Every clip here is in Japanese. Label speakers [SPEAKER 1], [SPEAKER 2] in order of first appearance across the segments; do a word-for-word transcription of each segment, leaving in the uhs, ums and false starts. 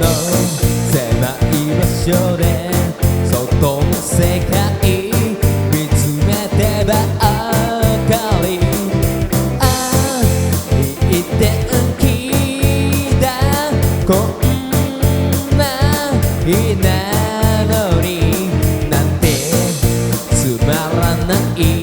[SPEAKER 1] の狭い場所で外の世界見つめてばかり、ああいい天気だ、こんな日なのになんてつまらない、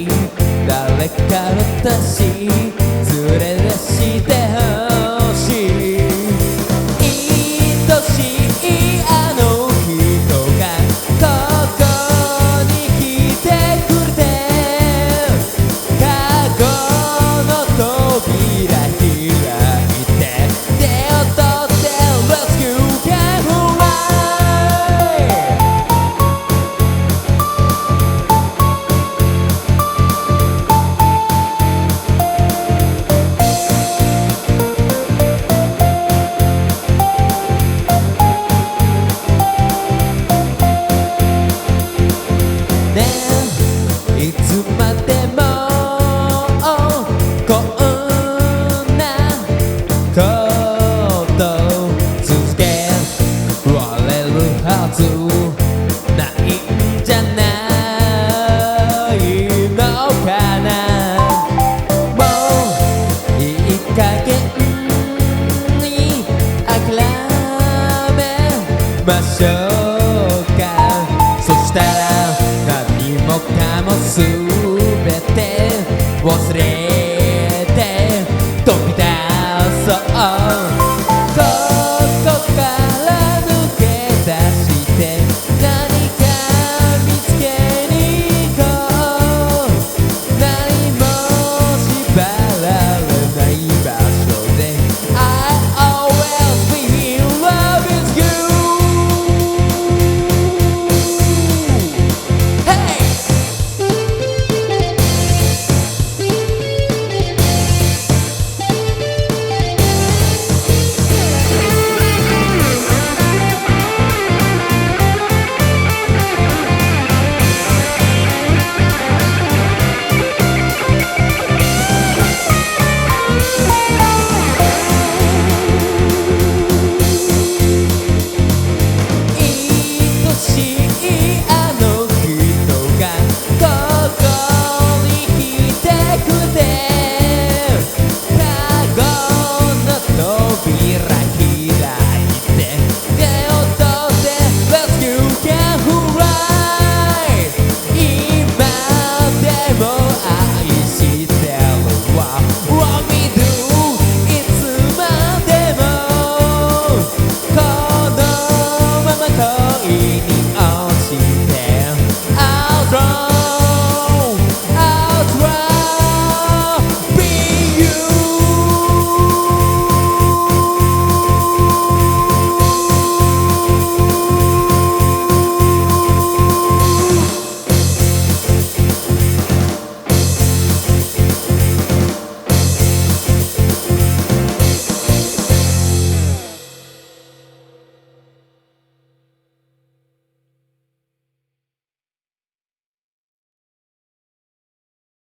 [SPEAKER 1] 誰か私連れ出してほしい、愛しいあの人がここに来てくれて、過去の扉開いて手を取って Let's go get away。いつまでもこんなこと続けられるはずないんじゃないのかな。もういい加減に諦めましょう。